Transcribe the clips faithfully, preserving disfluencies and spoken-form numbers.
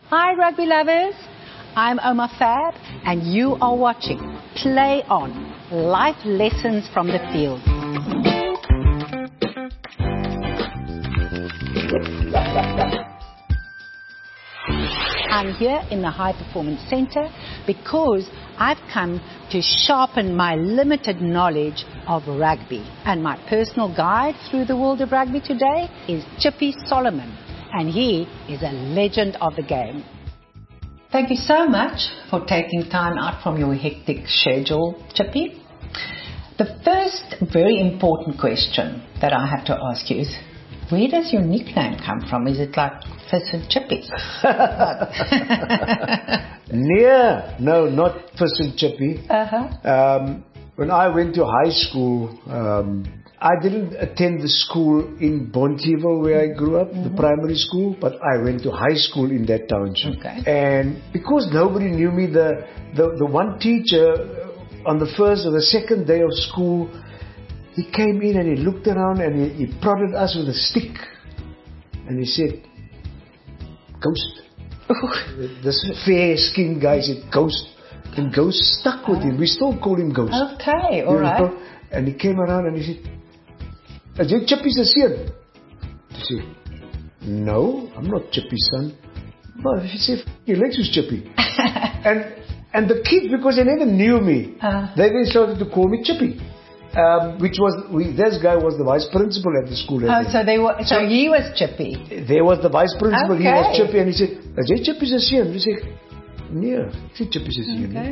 Hi rugby lovers, I'm Omar Fab and you are watching Play On, Life Lessons from the Field. I'm here in the High Performance Centre because I've come to sharpen my limited knowledge of rugby. And my personal guide through the world of rugby today is Chippy Solomon. And he is a legend of the game. Thank you so much for taking time out from your hectic schedule, Chippy. The first very important question that I have to ask you is, where does your nickname come from? Is it like Fish and Chippy? Yeah, no, not Fish and Chippy. Uh-huh. Um, when I went to high school, um, I didn't attend the school in Bonteheuwel where I grew up, mm-hmm. the primary school, but I went to high school in that township. Okay. And because nobody knew me, the, the, the one teacher on the first or the second day of school, he came in and he looked around and he, he prodded us with a stick. And he said, "Ghost." This fair-skinned guy said, "Ghost." And Ghost stuck with him. We still call him Ghost. Okay, all right. And he came around and he said, "Is jy Chippy se seun?" I said, "No, I'm not Chippy's son." But he said, "He likes his Chippy." and and the kids, because they never knew me, uh, they then started to call me Chippy. Um, which was, we, this guy was the vice principal at the school. Oh, so they were, so, so he was Chippy. There was the vice principal, okay. He was Chippy, and he said, "Is jy Chippy se seun?" I said, "Nee, ek sê Chippy se seun." Okay.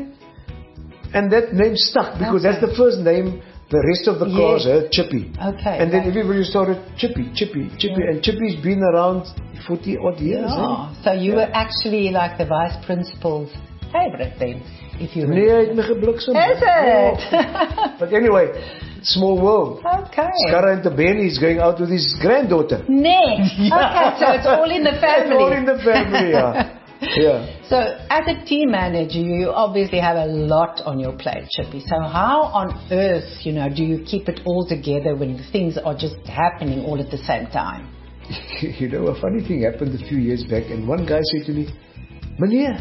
And that name stuck because okay. that's the first name. The rest of the class yes. heard Chippy. Okay. And then right. everybody started Chippy, Chippy, Chippy. Yeah. And Chippy's been around forty odd years. Yeah. Eh? So you yeah. were actually like the vice principal's favorite then, if you remember. Nee, hy het my gebliksem. Is it? Oh. But anyway, small world. Okay. Skarra Ntebeni is going out with his granddaughter. Nee. Yeah. Okay, so it's all in the family. It's all in the family, yeah. Yeah. So, as a team manager, you obviously have a lot on your plate, Chippy. So, how on earth, you know, do you keep it all together when things are just happening all at the same time? You know, a funny thing happened a few years back, and one guy said to me, "Meneer,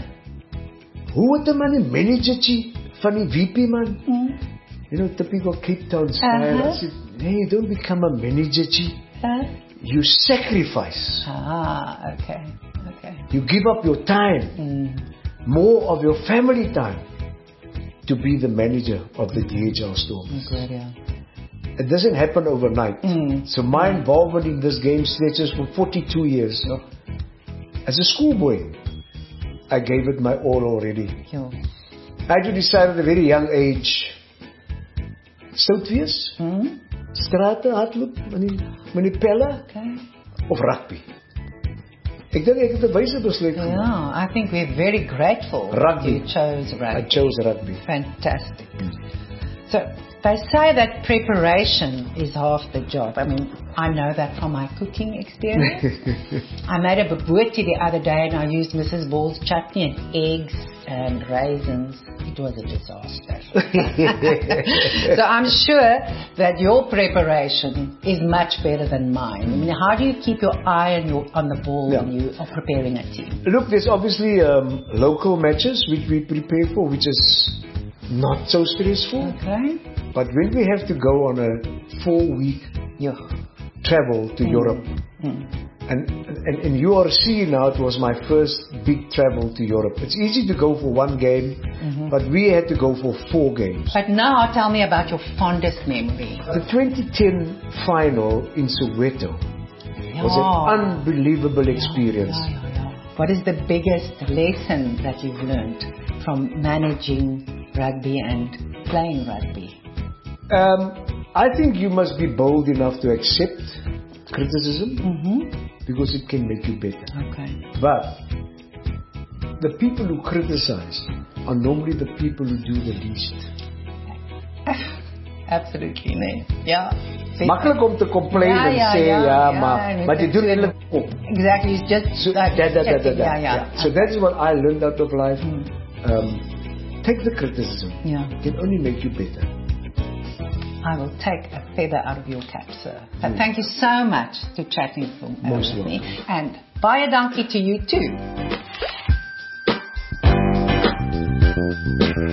hoe het 'n man 'n managertjie van die V P man?" Mm. You know, typical Cape Town style. Uh-huh. I said, "Nee, you don't become a managertjie. Huh? You sacrifice. Ah, okay. Okay. You give up your time, mm. more of your family time, to be the manager of the D H L Stormers." Good, yeah. It doesn't happen overnight. Mm. So my mm. involvement in this game stretches for forty-two years. So, as a schoolboy, I gave it my all already. Yeah. I had to decide at a very young age, stout wees, mm. strate hardloop, met die pelle, okay. of rugby. Ek dink ek het 'n wyse besluit gemaak. Yeah, I think we're very grateful rugby. You chose rugby. I chose rugby. Fantastic. Mm. So they say that preparation is half the job. I mean, I know that from my cooking experience. I made a bobotie the other day and I used Missus Ball's chutney and eggs and raisins. It was a disaster. So I'm sure that your preparation is much better than mine. I mean, how do you keep your eye on, your, on the ball yeah. when you are preparing a team? Look, there's obviously um, local matches which we prepare for, which is not so stressful. Okay. But when we have to go on a four-week yeah. travel to mm. Europe, mm. and and in U R C now, it was my first big travel to Europe. It's easy to go for one game, mm-hmm. but we had to go for four games. But now tell me about your fondest memory. The twenty ten final in Soweto yeah. was an unbelievable experience. Yeah, yeah, yeah. What is the biggest lesson that you've learned from managing rugby and playing rugby? Um, I think you must be bold enough to accept criticism mm-hmm. because it can make you better. Okay. But the people who criticize are normally the people who do the least. Absolutely, nee. Ja. Maklik om te complain ja, en ja, sê ja, ja, ja maar maar jy doen eintlik op. Exactly, it's just so, like that, that, that, that, yeah, yeah. yeah. So that's what I learned out of life. Mm. Um, take the criticism. Yeah. It can only make you better. I will take a feather out of your cap, sir. But mm. thank you so much for chatting with me. Most welcome. And baie dankie to you too. Bye.